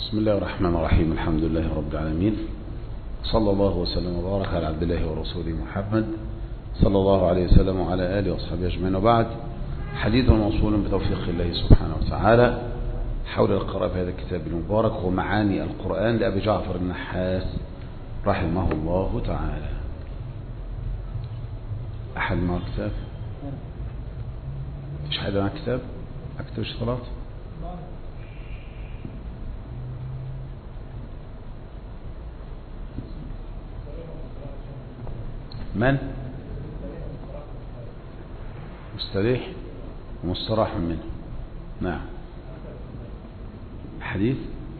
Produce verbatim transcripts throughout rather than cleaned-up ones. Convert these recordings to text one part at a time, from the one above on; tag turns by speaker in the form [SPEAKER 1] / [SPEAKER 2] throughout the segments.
[SPEAKER 1] بسم الله الرحمن الرحيم. الحمد لله رب العالمين، صلى الله وسلم وبارك على عبد الله ورسوله محمد صلى الله عليه وسلم وعلى آله وصحبه أجمعين. وبعد، حديث موصول بتوفيق الله سبحانه وتعالى حول القراءة في هذا الكتاب المبارك ومعاني القرآن لأبي جعفر النحاس رحمه الله تعالى. أحد معه كتاب؟ مش حد معه كتاب؟ أكتب اشتراط؟ من؟ مستريح ومستراح منه. نعم. حديث؟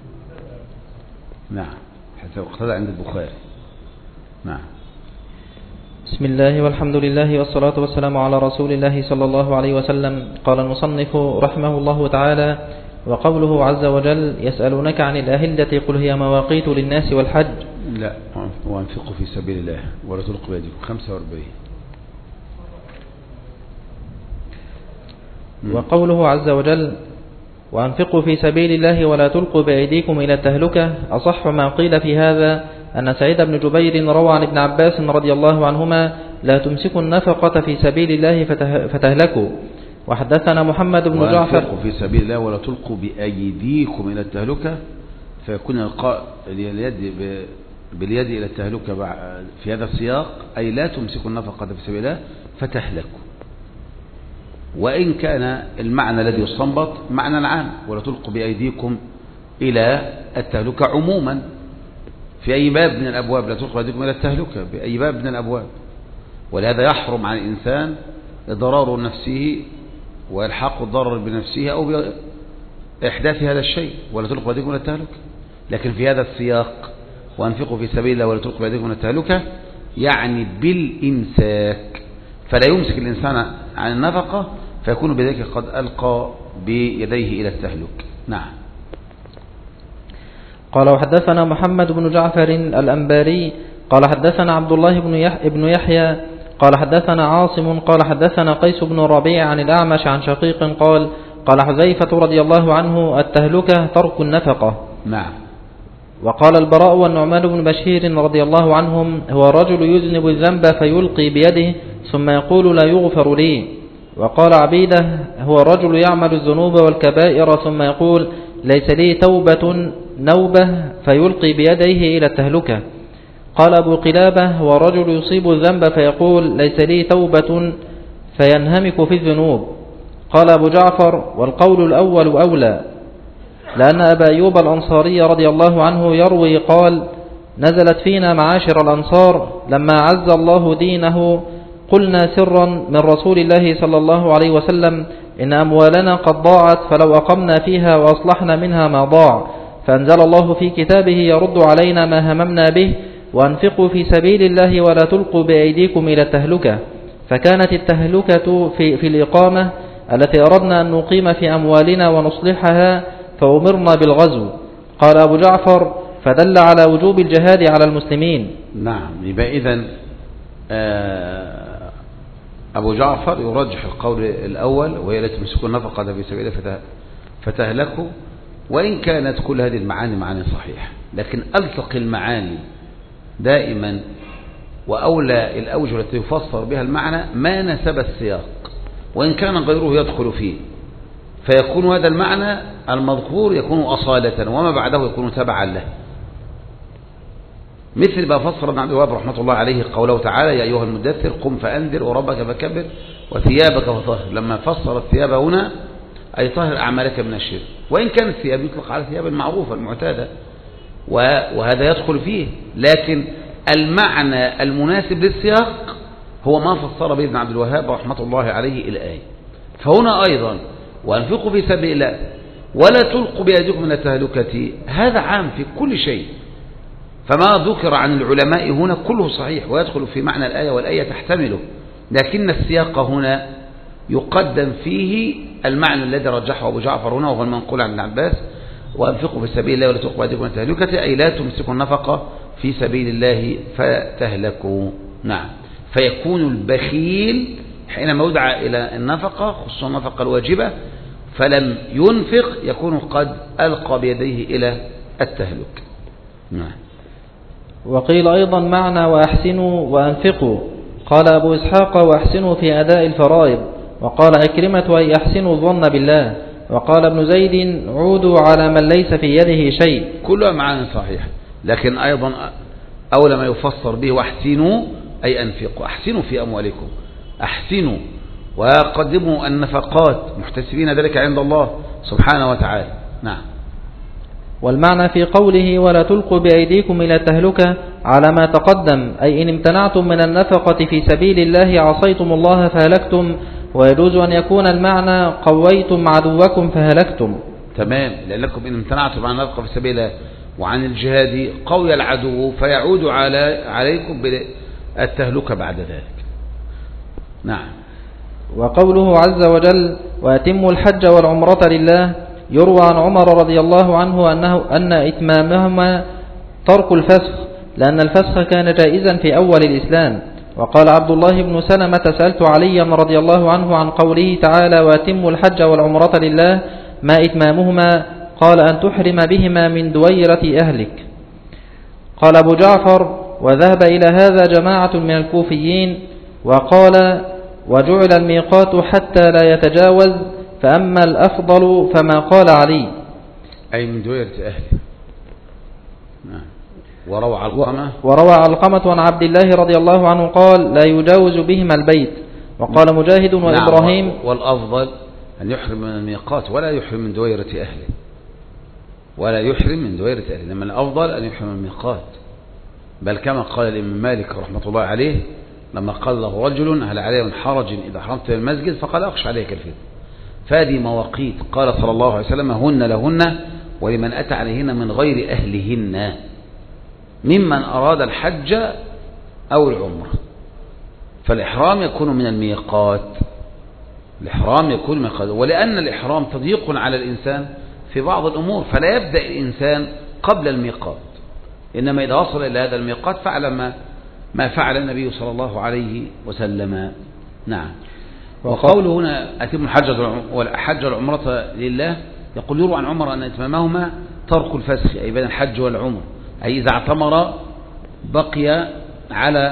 [SPEAKER 1] نعم. حتى اقتدى عند البخاري. نعم.
[SPEAKER 2] بسم الله والحمد لله والصلاة والسلام على رسول الله صلى الله عليه وسلم. قال المصنف رحمه الله تعالى: وقوله عز وجل: يسألونك عن الأهلة قل هي مواقيت للناس والحج.
[SPEAKER 1] لا، وانفقوا في سبيل الله ولا تلقوا بيدكم. خمسة وأربعين.
[SPEAKER 2] وقوله عز وجل: وأنفقوا في سبيل الله ولا تلقوا بأيديكم إلى التهلكة. أصح ما قيل في هذا أن سعيد بن جبير روى عن ابن عباس رضي الله عنهما: لا تمسكوا النفقة في سبيل الله فتهلكوا. وحدثنا محمد بن جعفر:
[SPEAKER 1] وأنفقوا في سبيل الله ولا تلقوا بأيديكم إلى التهلكة، فيكون القاء اليد باليد إلى التهلكة في هذا السياق، أي لا تمسكوا النفقة في سبيل الله فتهلكوا. وإن كان المعنى الذي يستنبط معنى العام: ولا تلقوا بأيديكم إلى التهلكة عموما في أي باب من الأبواب، لا تلقوا بأيديكم إلى التهلكة بأي باب من الأبواب. ولهذا يحرم على الإنسان ضرار نفسه وإلحاق الضرر بنفسه أو بإحداث هذا الشيء، ولا تلقوا بأيديكم إلى التهلكة. لكن في هذا السياق: وأنفقوا في سبيل الله ولا تلقوا بأيديكم إلى التهلكة، يعني بالإمساك، فلا يمسك الإنسان عن النفقة فيكون بذلك قد ألقى بيديه إلى التهلك. نعم.
[SPEAKER 2] قال: وحدثنا محمد بن جعفر الأنباري قال حدثنا عبد الله بن يحيى قال حدثنا عاصم قال حدثنا قيس بن ربيع عن الأعمش عن شقيق قال: قال حذيفة رضي الله عنه: التهلكة ترك النفقة.
[SPEAKER 1] نعم.
[SPEAKER 2] وقال البراء والنعمان بن بشير رضي الله عنهم: هو الرجل يذنب الذنب فيلقي بيده ثم يقول لا يغفر لي. وقال عبيدة: هو الرجل يعمل الذنوب والكبائر ثم يقول ليس لي توبة نوبة فيلقي بيديه إلى التهلكة. قال أبو قلابة: هو الرجل يصيب الذنب فيقول ليس لي توبة فينهمك في الذنوب. قال أبو جعفر: والقول الأول أولى، لأن أبا أيوب الأنصاري رضي الله عنه يروي قال: نزلت فينا معاشر الأنصار لما عز الله دينه قلنا سرا من رسول الله صلى الله عليه وسلم: إن أموالنا قد ضاعت فلو أقمنا فيها وأصلحنا منها ما ضاع. فأنزل الله في كتابه يرد علينا ما هممنا به: وأنفقوا في سبيل الله ولا تلقوا بأيديكم إلى التهلكة. فكانت التهلكة في, في الإقامة التي أردنا أن نقيم في أموالنا ونصلحها، فأمرنا بالغزو. قال أبو جعفر: فدل على وجوب الجهاد على المسلمين.
[SPEAKER 1] نعم. يبقى إذن أبو جعفر يرجح القول الأول، وهي التي تمسكوا النفقة في سبيل الله فتهلكوا. وإن كانت كل هذه المعاني معاني صحيحة، لكن ألصق المعاني دائما وأولى الأوجه التي يفسر بها المعنى ما نسب السياق، وإن كان غيره يدخل فيه، فيكون هذا المعنى المذكور يكون أصالة وما بعده يكون تبعا له. مثل ما فسر ابن عبد الوهاب رحمة الله عليه قوله تعالى: يا أيها المدثر قم فأنذر وربك فكبر وثيابك فطهر. لما فسر الثياب هنا أي طهر أعمالك من الشرك، وإن كان الثياب يطلق على الثياب المعروفة المعتادة وهذا يدخل فيه، لكن المعنى المناسب للسياق هو ما فسر به ابن عبد الوهاب رحمة الله عليه الآية. فهنا أيضا: وأنفقوا في سبيل الله ولا تلقوا بأيديكم من التهلكة، هذا عام في كل شيء. فما ذكر عن العلماء هنا كله صحيح ويدخل في معنى الآية والآية تحتمله، لكن السياق هنا يقدم فيه المعنى الذي رجحه أبو جعفر هنا، وهو المنقول عن ابن عباس: وأنفقوا في سبيل الله ولا تلقوا بأيديكم من التهلكة، أي لا تمسكوا النفقة في سبيل الله فتهلكوا. نعم. فيكون البخيل حينما يدعى إلى النفقة، خصوصا النفقة الواجبة، فلم ينفق، يكون قد ألقى بيديه إلى التهلك. نعم.
[SPEAKER 2] وقيل أيضا معنى وأحسنوا وأنفقوا. قال أبو إسحاق وأحسنوا في أداء الفرائض. وقال عكرمة أي أحسنوا الظن بالله. وقال ابن زيد عودوا على من ليس في يده شيء.
[SPEAKER 1] كلها معاني صحيح، لكن أيضا أول ما يفسر به واحسنوا أي أنفقوا، أحسنوا في أموالكم، أحسنوا وقدموا النفقات محتسبين ذلك عند الله سبحانه وتعالى. نعم.
[SPEAKER 2] والمعنى في قوله ولا تلقوا بأيديكم إلى التهلكة على ما تقدم، أي إن امتنعتم من النفقة في سبيل الله عصيتم الله فهلكتم. ويجوز أن يكون المعنى قويتم عدوكم فهلكتم.
[SPEAKER 1] تمام، لأنكم إن امتنعتم عن النفقة في سبيل الله وعن الجهاد قوي العدو فيعود على عليكم بالتهلكة بعد ذلك. نعم.
[SPEAKER 2] وقوله عز وجل وأتموا الحج والعمرة لله، يروى عن عمر رضي الله عنه أنه أن إتمامهما ترك الفسخ، لأن الفسخ كان جائزا في أول الإسلام. وقال عبد الله بن سلمة سألت عليا رضي الله عنه عن قوله تعالى وأتموا الحج والعمرة لله ما إتمامهما؟ قال أن تحرم بهما من دويرة أهلك. قال أبو جعفر وذهب إلى هذا جماعة من الكوفيين، وقال وجعل الميقات حتى لا يتجاوز، فأما الأفضل فما قال علي
[SPEAKER 1] أي من دويرة أهله. نعم. وروى علقمة
[SPEAKER 2] وروى علقمة عن عبد الله رضي الله عنه قال لا يجاوز بهما البيت. وقال مجاهد وإبراهيم
[SPEAKER 1] نعم. والأفضل أن يحرم من الميقات ولا يحرم من دويرة أهله، ولا يحرم من دويرة أهله، لما الأفضل أن يحرم من الميقات. بل كما قال الإمام مالك رحمة الله عليه لما قال له رجل هل عليه من حرج إذا حرمت المسجد؟ فقال أخشى عليك الفتنة. فهذه مواقيت قال صلى الله عليه وسلم هن لهن ولمن أتى عليهن من غير أهلهن ممن أراد الحج أو العمرة. فالإحرام يكون من الميقات، الإحرام يكون من الميقات، ولأن الإحرام تضييق على الإنسان في بعض الأمور فلا يبدأ الإنسان قبل الميقات، إنما إذا وصل إلى هذا الميقات فعل ما ما فعل النبي صلى الله عليه وسلم. نعم. وقوله هنا أتم الحج والعمرة لله، يقول يروى عن عمر أن إتمامهما ترك الفسخ أي بين الحج والعمر، أي إذا اعتمر بقي على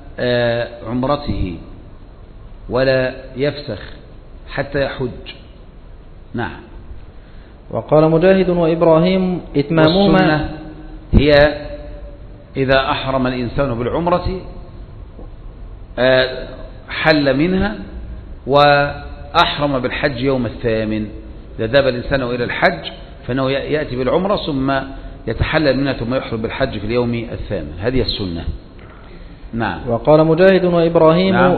[SPEAKER 1] عمرته ولا يفسخ حتى يحج. نعم.
[SPEAKER 2] وقال مجاهد وإبراهيم إتمامهما
[SPEAKER 1] هي إذا أحرم الإنسان بالعمرة حل منها وأحرم بالحج يوم الثامن. إذا ذهب الإنسان إلى الحج فإنه يأتي بالعمرة ثم يتحلل منها ثم يحرم بالحج في اليوم الثامن، هذه السنة. نعم.
[SPEAKER 2] وقال مجاهد وإبراهيم
[SPEAKER 1] نعم.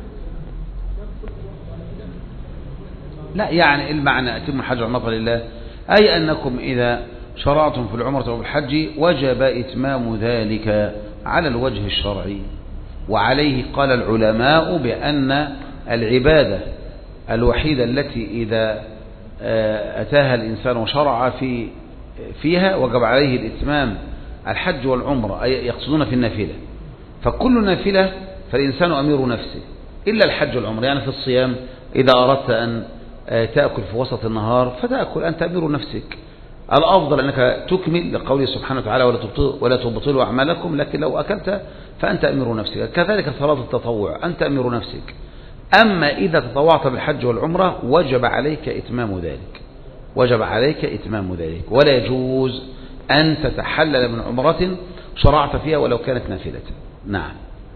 [SPEAKER 1] لا يعني المعنى أتم الحج والعمرة لله أي أنكم إذا شرعتم في العمرة وبالحج وجب إتمام ذلك على الوجه الشرعي. وعليه قال العلماء بأن العبادة الوحيدة التي إذا أتاها الإنسان وشرع في فيها وجب عليه الإتمام الحج والعمرة، أي يقصدون في النافلة. فكل نافلة فالإنسان أمير نفسه إلا الحج والعمرة. يعني في الصيام إذا أردت أن تأكل في وسط النهار فتأكل، أنت أمير نفسك. الأفضل أنك تكمل لقوله سبحانه وتعالى ولا تبطلوا أعمالكم، لكن لو أكلت فأنت أمير نفسك. كذلك صلاة التطوع أنت أمير نفسك. أما إذا تطوعت بالحج والعمرة وجب عليك إتمام ذلك، وجب عليك إتمام ذلك، ولا يجوز أن تتحلل من عمرة شرعت فيها ولو كانت نافلة. نعم.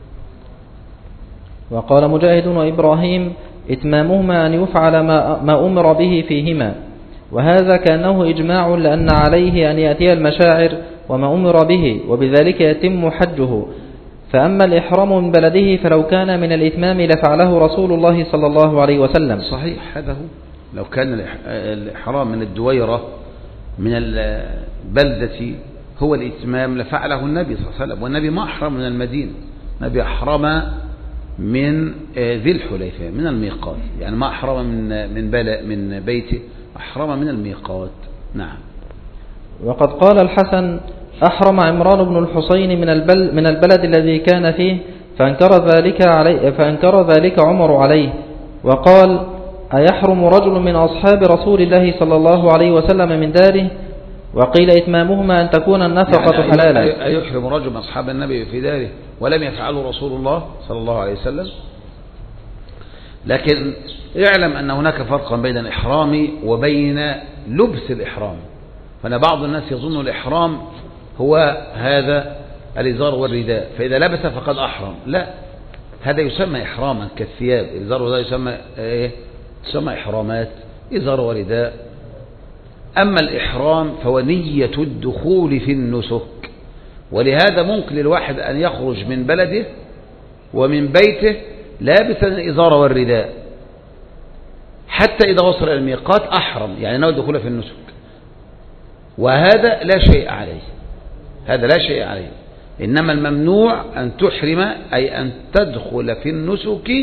[SPEAKER 2] وقال مجاهد وإبراهيم إتمامهما أن يفعل ما, ما أمر به فيهما، وهذا كأنه إجماع لأن عليه أن يأتي المشاعر وما أمر به وبذلك يتم حجه. فأما الإحرام من بلده فلو كان من الإتمام لفعله رسول الله صلى الله عليه وسلم.
[SPEAKER 1] صحيح، هذا هو. لو كان الإحرام من الدويرة من البلدة هو الإتمام لفعله النبي صلى الله عليه وسلم، والنبي ما أحرم من المدينة، النبي أحرم من ذي الحليفة من الميقات، يعني ما أحرم من من بل من بيته، أحرم من الميقات. نعم.
[SPEAKER 2] وقد قال الحسن أحرم عمران بن الحسين من البلد من البلد الذي كان فيه فأنكر ذلك عليه فأنكر ذلك عمر عليه، وقال أيحرم رجل من أصحاب رسول الله صلى الله عليه وسلم من داره؟ وقيل إتمامهما أن تكون النفقة
[SPEAKER 1] يعني
[SPEAKER 2] حلالا.
[SPEAKER 1] أيحرم رجل من أصحاب النبي في داره ولم يفعله رسول الله صلى الله عليه وسلم؟ لكن اعلم أن هناك فرقا بين الإحرام وبين لبس الإحرام. فأنا بعض الناس يظن الإحرام هو هذا الإزار والرداء، فإذا لبس فقد أحرم. لا، هذا يسمى إحراما كالثياب. الإزار والرداء يسمى إيه؟ يسمى إحرامات، إزار ورداء. أما الإحرام فهو نية الدخول في النسك، ولهذا ممكن للواحد أن يخرج من بلده ومن بيته لابسا الإزار والرداء حتى إذا وصل إلى الميقات أحرم، يعني نوى الدخول في النسك، وهذا لا شيء عليه، هذا لا شيء عليه. إنما الممنوع أن تحرم، أي أن تدخل في النسك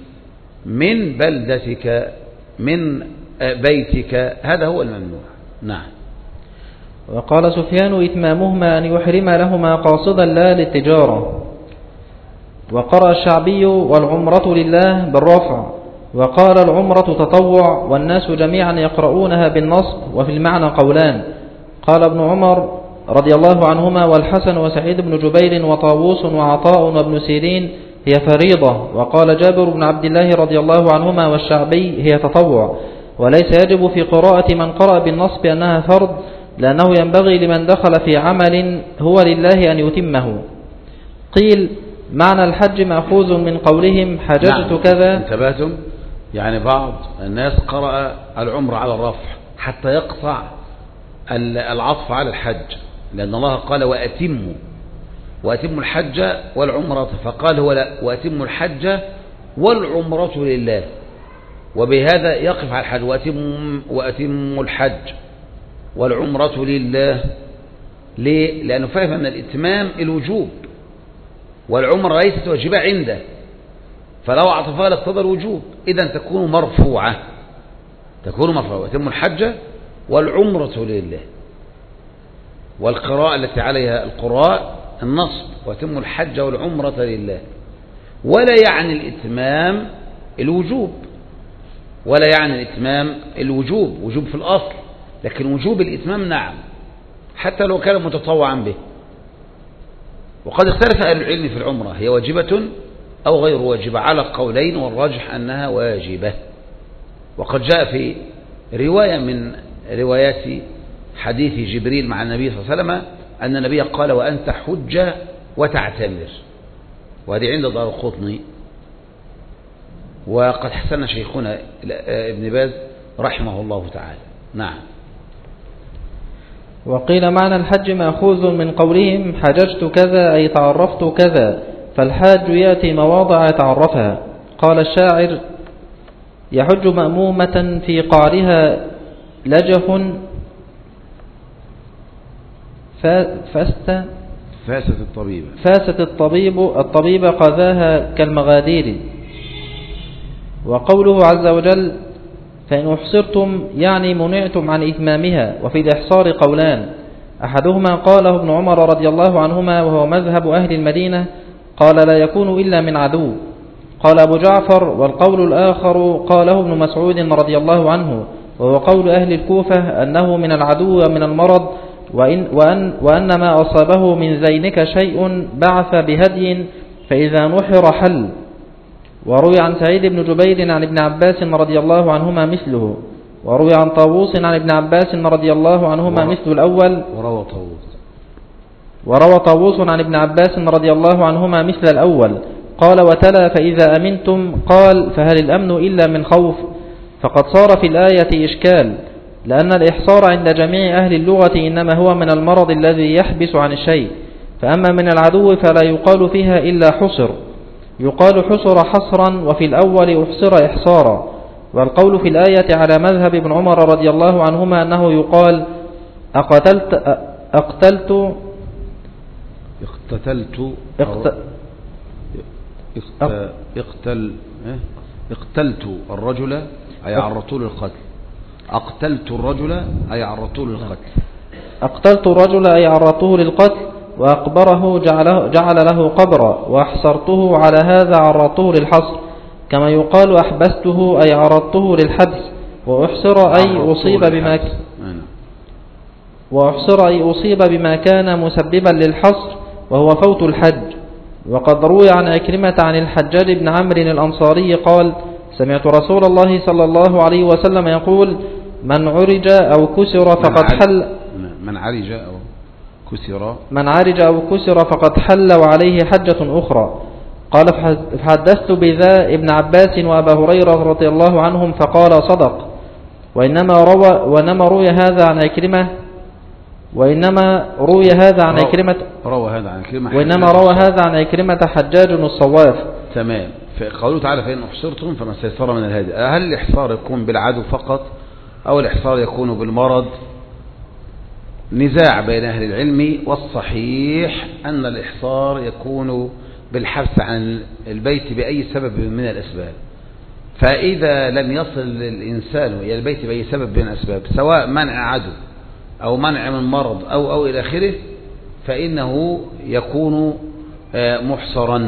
[SPEAKER 1] من بلدتك من بيتك، هذا هو الممنوع. نعم.
[SPEAKER 2] وقال سفيان إتمامهما أن يحرم لهما قاصدا لا للتجارة. وقرأ الشعبي والعمرة لله بالرفع، وقال العمرة تطوع والناس جميعا يقرؤونها بالنصب، وفي المعنى قولان. قال ابن عمر رضي الله عنهما والحسن وسعيد بن جبير وطاووس وعطاء وابن سيرين هي فريضة، وقال جابر بن عبد الله رضي الله عنهما والشعبي هي تطوع، وليس يجب في قراءة من قرأ بالنصب أنها فرض، لأنه ينبغي لمن دخل في عمل هو لله أن يتمه. قيل معنى الحج مأخوذ من قولهم حججت نعم. كذا.
[SPEAKER 1] انتبهتم؟ يعني بعض الناس قرأ العمر على الرفع حتى يقطع العطف على الحج، لأن الله قال وأتموا وأتموا الحج والعمرة، فقال هو لا، وأتموا الحج والعمرة لله، وبهذا يقف على الحج. وأتموا, وأتموا الحج والعمرة لله. ليه؟ لأنه فهم أن الإتمام الوجوب، والعمرة ليست واجبة عنده، فلو عطفها لاقتضى الوجوب، إذن تكون مرفوعة، تكون مرفوعة. وأتموا الحج والعمرة لله. والقراءة التي عليها القراء النصب، وأتموا الحج والعمرة لله. ولا يعني الإتمام الوجوب، ولا يعني الإتمام الوجوب وجوب في الأصل، لكن وجوب الإتمام نعم، حتى لو كان متطوعا به. وقد اختلف أهل العلم في العمرة هي واجبة أو غير واجبة على قولين، والراجح أنها واجبة. وقد جاء في رواية من روايات حديث جبريل مع النبي صلى الله عليه وسلم أن النبي قال وأنت حج وتعتمر، وهذه عند دار القطني، وقد حسن شيخنا ابن باز رحمه الله تعالى. نعم.
[SPEAKER 2] وقيل معنى الحج مأخوذ من قولهم حججت كذا أي تعرفت كذا، فالحاج يأتي مواضع يتعرفها. قال الشاعر يحج مأمومة في قعرها لجف فاست
[SPEAKER 1] فاست الطبيب
[SPEAKER 2] فاست الطبيب الطبيب قذاها كالمغادير. وقوله عز وجل فإن أحصرتم يعني منعتم عن إتمامها. وفي الإحصار قولان، أحدهما قاله ابن عمر رضي الله عنهما وهو مذهب أهل المدينة، قال لا يكون إلا من عدو. قال أبو جعفر والقول الآخر قاله ابن مسعود رضي الله عنه وهو قول أهل الكوفة أنه من العدو ومن المرض، وإن, وأن, وأن ما أصابه من زينك شيء بعث بهدي فإذا نحر حل. وروي عن سعيد بن جبير عن ابن عباس رضي الله عنهما مثله، وروي عن طاووس عن ابن عباس رضي الله عنهما مثل الأول.
[SPEAKER 1] وروى طاووس
[SPEAKER 2] وروى طاووس عن ابن عباس رضي الله عنهما مثل الأول. قال وتلا فإذا أمنتم، قال فهل الأمن إلا من خوف؟ فقد صار في الآية إشكال، لأن الإحصار عند جميع أهل اللغة إنما هو من المرض الذي يحبس عن الشيء، فأما من العدو فلا يقال فيها إلا حصر، يقال حصر حصرا، وفي الأول أحصر إحصارا. والقول في الآية على مذهب ابن عمر رضي الله عنهما أنه يقال أقتلت أقتلت
[SPEAKER 1] اقتتلت
[SPEAKER 2] اقت...
[SPEAKER 1] اقتل اقتلت الرجل أي عرضت له القتل. أقتلت الرجل أي عرضته للقتل.
[SPEAKER 2] أقتلت الرجل أي عرضته للقتل، وأقبره جعله, جعل له قبرا، وأحصرته على هذا عرضته للحصر، كما يقال أحبسته أي عرضته للحبس، وأحصر أي أصيب بما وأحصر أي أصيب بما كان مسببا للحصر وهو فوت الحج. وقد روي عن أكرمة عن الحجاج بن عمرو الأنصاري قال: سمعت رسول الله صلى الله عليه وسلم يقول: من عرج أو كسر فقد حل
[SPEAKER 1] من عرج أو كسر
[SPEAKER 2] من عرج أو كسر فقد حل وعليه حجة أخرى. قال: فحدثت بذا ابن عباس وأبا هريرة رضي الله عنهم فقال: صدق. وإنما روى وإنما روي هذا عن أكرمة وإنما روي هذا عن أكرمة
[SPEAKER 1] روى هذا عن أكرمة
[SPEAKER 2] وإنما روى هذا عن أكرمة حجاج الصواف.
[SPEAKER 1] تمام. فقوله تعالى: فإن أحصرتم فما استيسر من الهدي. هل الإحصار يكون بالعدو فقط أو الإحصار يكون بالمرض؟ نزاع بين أهل العلم، والصحيح أن الإحصار يكون بالحبس عن البيت بأي سبب من الأسباب. فإذا لم يصل الإنسان إلى البيت بأي سبب من الأسباب، سواء منع عدو أو منع من مرض أو أو إلى آخره، فإنه يكون محصرا.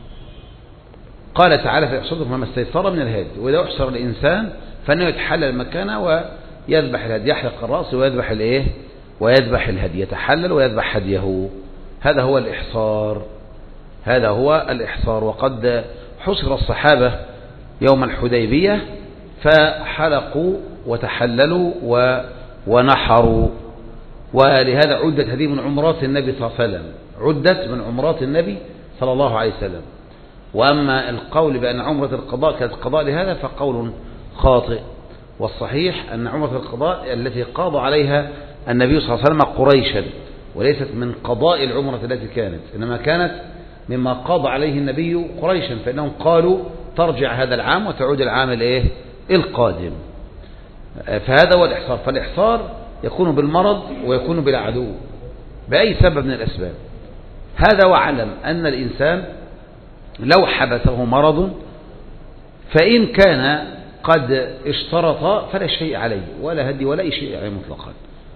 [SPEAKER 1] قال تعالى: فيحصركم فما استيسر من الهدي. وإذا أحصر الإنسان فإنه يتحلل مكانه ويذبح الهدي، يحلق الرأس ويذبح الإيه ويذبح الهدي، يتحلل ويذبح هديه. هذا هو الإحصار، هذا هو الإحصار. وقد حصر الصحابة يوم الحديبية فحلقوا وتحللوا ونحروا، ولهذا عدت هذه من عمرات النبي صلى الله عليه وسلم، عدت من عمرات النبي صلى الله عليه وسلم. وأما القول بأن عمرة القضاء كانت قضاء لهذا فقول خاطئ، والصحيح أن عمرة القضاء التي قاض عليها النبي صلى الله عليه وسلم قريشا، وليست من قضاء العمرة التي كانت، إنما كانت مما قاض عليه النبي قريشا، فإنهم قالوا ترجع هذا العام وتعود العام الايه القادم. فهذا هو الإحصار. فالإحصار يكون بالمرض ويكون بالعدو بأي سبب من الأسباب. هذا وعلم أن الإنسان لو حبسه مرض فإن كان قد اشترط فلا شيء عليه ولا هدي ولا أي شيء عليه مطلقا،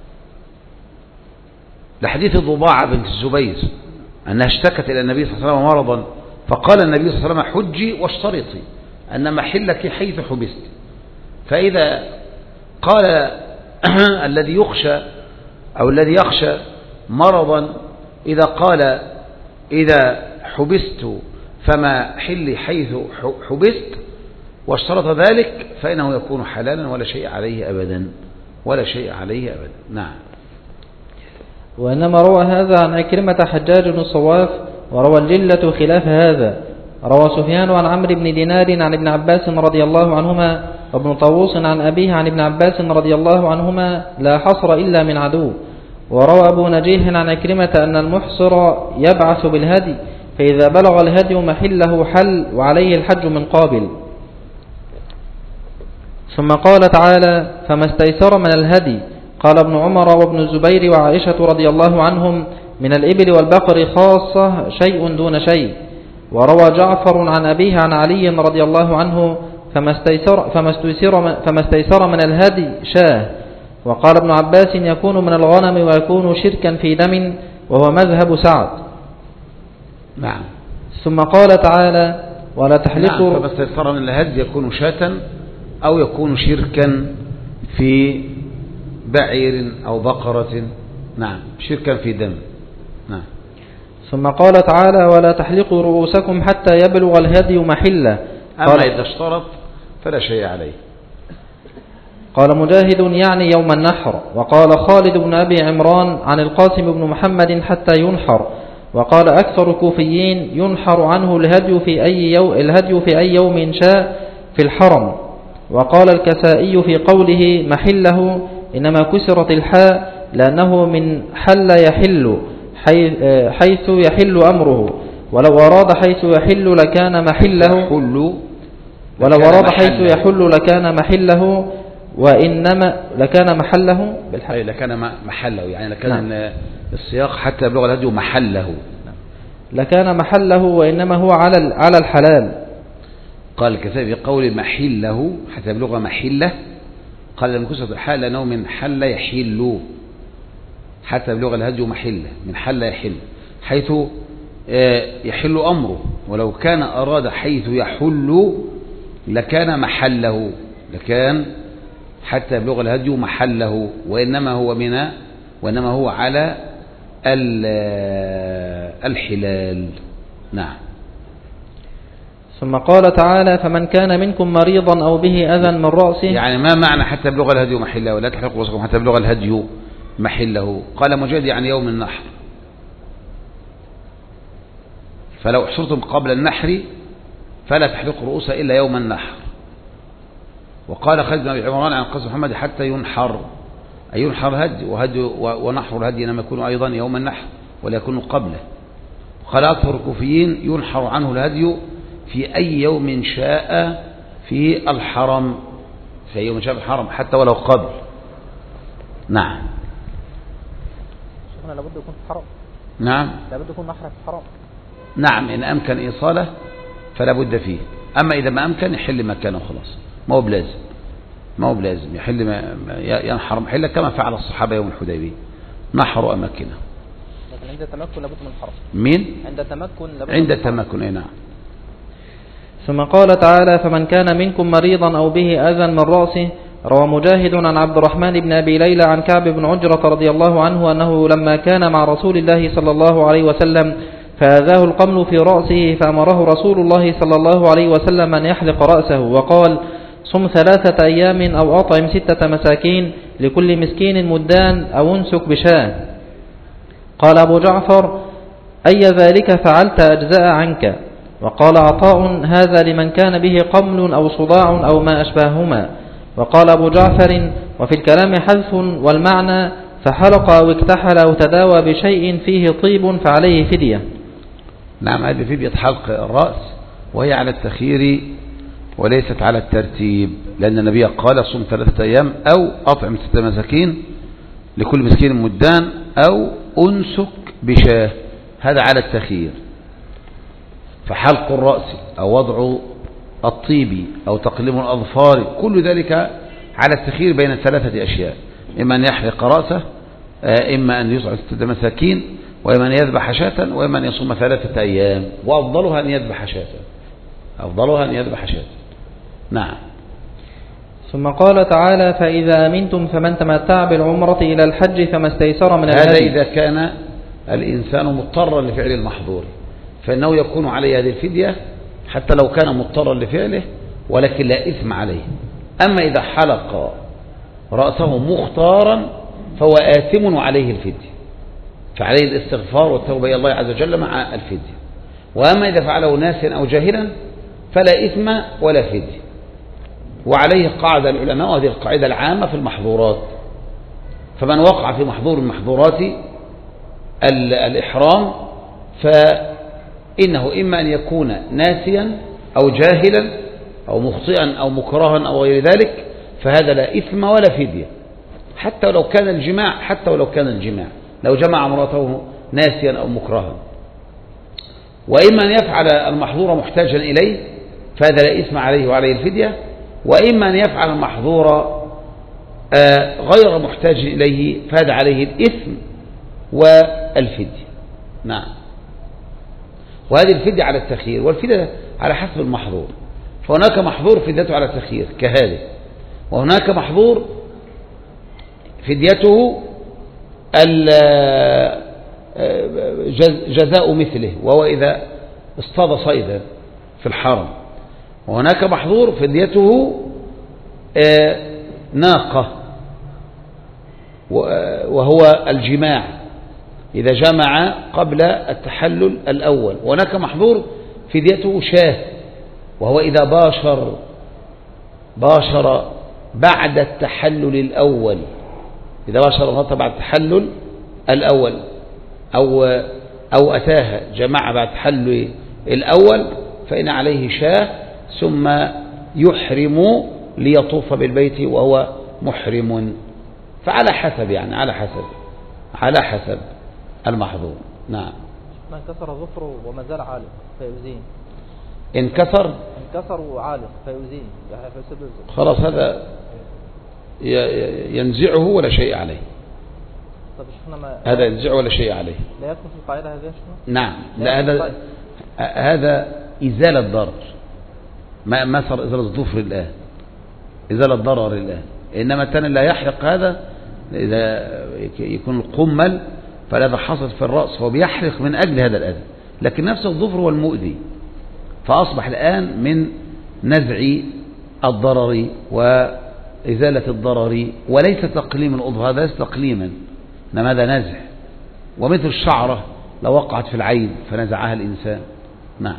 [SPEAKER 1] لحديث الضباعة بنت الزبير أنها اشتكت إلى النبي صلى الله عليه وسلم مرضا، فقال النبي صلى الله عليه وسلم: حجي واشترطي أن محلك حيث حبست. فإذا قال الذي يخشى أو الذي يخشى مرضا، إذا قال: إذا حبست فما حلي حيث حبست واشترط ذلك، فإنه يكون حلالا ولا شيء عليه أبدا، ولا شيء عليه أبدا. نعم.
[SPEAKER 2] وإنما روى هذا عن أكرمة حجاج الصواف، وروى الجلة خلاف هذا. روى سفيان عن عمرو بن دينار عن ابن عباس رضي الله عنهما، وابن طاووس عن أبيه عن ابن عباس رضي الله عنهما: لا حصر إلا من عدو. وروى أبو نجيه عن أكرمة أن المحصر يبعث بالهدي، فإذا بلغ الهدي محله حل وعليه الحج من قابل. ثم قال تعالى: فما استيسر من الهدي. قال ابن عمر وابن الزبير وعائشة رضي الله عنهم: من الإبل والبقر خاصة شيء دون شيء. وروى جعفر عن أبيه عن علي رضي الله عنه: فما استيسر, فما استيسر, فما استيسر من الهدي شاه. وقال ابن عباس: يكون من الغنم ويكون شركا في دم، وهو مذهب سعد.
[SPEAKER 1] نعم.
[SPEAKER 2] ثم قال تعالى: ولا تحلقوا.
[SPEAKER 1] نعم. فما استيسر من الهدي يكون شاة أو يكون شركا في بعير أو بقرة. نعم. شركا في دم. نعم.
[SPEAKER 2] ثم قال تعالى: ولا تحلقوا رؤوسكم حتى يبلغ الهدي محله.
[SPEAKER 1] أما إذا اشترط فلا شيء عليه.
[SPEAKER 2] قال مجاهد: يعني يوم النحر. وقال خالد بن أبي عمران عن القاسم بن محمد: حتى ينحر. وقال أكثر الكوفيين: ينحر عنه الهدي في أي يوم, الهدي في أي يوم شاء في الحرم. وقال الكسائي في قوله محله: إنما كسرت الحاء لأنه من حل يحل حيث يحل أمره، ولو أراد حيث يحل لكان محله يحل ولو أراد حيث يحل لكان محله وإنما لكان محله
[SPEAKER 1] بالحق لكان محله، يعني لكان نعم. السياق حتى يبلغ الهدي محله
[SPEAKER 2] لكان محله، وإنما هو على على الحلال.
[SPEAKER 1] قال الكسائي في قول محله حتى يبلغ محله، قال لم كسرت الحال لأنه من حل يحل حتى يبلغ الهدي محله، من حل يحل حيث يحل أمره، ولو كان أراد حيث يحل لكان محله، لكان حتى يبلغ الهدي محله، وإنما هو من وإنما هو على الحلال. نعم.
[SPEAKER 2] ثم قال تعالى فمن كان منكم مريضا أو به أذى من رأسه،
[SPEAKER 1] يعني ما معنى حتى يبلغ الهدي محله ولا تحلقوا رؤوسكم حتى يبلغ الهدي محله؟ قال مجاهد يعني يوم النحر، فلو احشرتم قبل النحر فلا تحلقوا رؤوسا إلا يوم النحر. وقال خالد بن أبي عمران عن قصة محمد حتى ينحر، أي ينحر الهدي، وهدي ونحر الهدي إنما يكون أيضا يوم النحر ولا يكون قبله. قال أكثر الكوفيين ينحر عنه الهدي في أي يوم شاء في الحرم، في أي يوم شاء في الحرم حتى ولو قبل. نعم.
[SPEAKER 2] شيخنا لابد يكون في الحرم.
[SPEAKER 1] نعم
[SPEAKER 2] لابد يكون نحر في الحرم.
[SPEAKER 1] نعم إن أمكن إيصاله فلا بد فيه، أما إذا ما أمكن يحل مكانه خلاص، ما هو بلازم ما هو بلازم يحل ما ينحر محله كما فعل الصحابة يوم الحديبية، نحروا أماكنه.
[SPEAKER 2] لكن عند التمكن لابد من الحرم.
[SPEAKER 1] مين؟
[SPEAKER 2] عند التمكن لابد
[SPEAKER 1] عند التمكن. أي نعم.
[SPEAKER 2] ثم قال تعالى فمن كان منكم مريضا أو به أذى من رأسه. روى مجاهد عن عبد الرحمن بن أبي ليلى عن كعب بن عجرة رضي الله عنه أنه لما كان مع رسول الله صلى الله عليه وسلم فأذاه القمل في رأسه فأمره رسول الله صلى الله عليه وسلم أن يحلق رأسه، وقال صم ثلاثة أيام أو أطعم ستة مساكين لكل مسكين مدان أو انسك بشاه. قال أبو جعفر أي ذلك فعلت أجزاء عنك. وقال عطاء هذا لمن كان به قمل أو صداع أو ما أشبههما. وقال أبو جعفر وفي الكلام حذف والمعنى فحلق أو اكتحل أو تداوى بشيء فيه طيب فعليه فدية.
[SPEAKER 1] نعم هذه فدية حلق الرأس، وهي على التخيير وليست على الترتيب، لأن النبي قال صم ثلاثة أيام أو أطعم ستة مساكين لكل مسكين مدان أو أنسك بشاه، هذا على التخيير. فحلق الرأس أو وضع الطيب أو تقليم الأظفار كل ذلك على التخيير بين ثلاثة أشياء، إما أن يحلق رأسه، إما أن يطعم ستة مساكين، وإما أن يذبح شاة، وإما أن يصوم ثلاثة أيام، وأفضلها أن يذبح شاة، أفضلها أن يذبح شاة. نعم.
[SPEAKER 2] ثم قال تعالى فإذا أمنتم فمن تمتع بالعمرة إلى الحج فما استيسر من الهدي.
[SPEAKER 1] هذا إذا كان الإنسان مضطرا لفعل المحظور فإنه يكون عليه هذه الفدية حتى لو كان مضطرا لفعله، ولكن لا إثم عليه. أما إذا حلق رأسه مختارا فهو آثم وعليه الفدية، فعليه الاستغفار والتوبة إلى الله عز وجل مع الفدية. وأما إذا فعله ناسيا أو جاهلا فلا إثم ولا فدية. وعليه قاعدة العلماء، وهذه القاعدة العامة في المحظورات، فمن وقع في محظور من محظورات الإحرام فإنه إما أن يكون ناسيا أو جاهلا أو مخطئا أو مكرها أو غير ذلك، فهذا لا إثم ولا فدية، حتى ولو كان الجماع حتى ولو كان الجماع لو جمع امرأته ناسيا أو مكرها. وإما أن يفعل المحظور محتاجا إليه فهذا لا إثم عليه وعليه الفدية، وإما أن يفعل المحظور غير محتاج إليه فهذا عليه الإثم والفدية. نعم. وهذه الفدية على التخيير، والفدية على حسب المحظور، فهناك محظور فديته على التخيير كهذا، وهناك محظور فديته جزاء مثله وهو إذا اصطاد صيدا في الحرم، وهناك محظور فديته ناقة وهو الجماع إذا جمع قبل التحلل الأول، وهناك محظور فديته شاه وهو إذا باشر باشر بعد التحلل الأول، إذا باشر المرأة بعد التحلل الأول أو أو أتاها جماعة بعد التحلل الأول فإن عليه شاه، ثم يحرم ليطوف بالبيت وهو محرم. فعلى حسب يعني على حسب على حسب المحظور. نعم.
[SPEAKER 2] ما انكسر ظفره وما زال عالق فيؤذيه.
[SPEAKER 1] انكسر
[SPEAKER 2] انكسر وعالق فيؤذيه يعني فيسد الظفر.
[SPEAKER 1] خلاص هذا ينزعه ولا شيء عليه.
[SPEAKER 2] طب شفنا ما
[SPEAKER 1] هذا ينزعه ولا شيء عليه.
[SPEAKER 2] لا يدخل في القاعدة هذه شنو؟
[SPEAKER 1] نعم. لا هذا هذا إزالة ضرر، ما ما صار إزالة الظفر الآن، إزالة ضرر الآن. إنما الثاني لا يحرق هذا إذا يكون القمل فالأذى حصل في الرأس فهو بيحرق من أجل هذا الأذى، لكن نفس الظفر هو المؤذي، فأصبح الآن من نزع الضرر وإزالة الضرر وليس تقليم الأضفر، هذا ليس تقليما إنما هذا نزع، ومثل الشعرة لو وقعت في العين فنزعها الإنسان. نعم.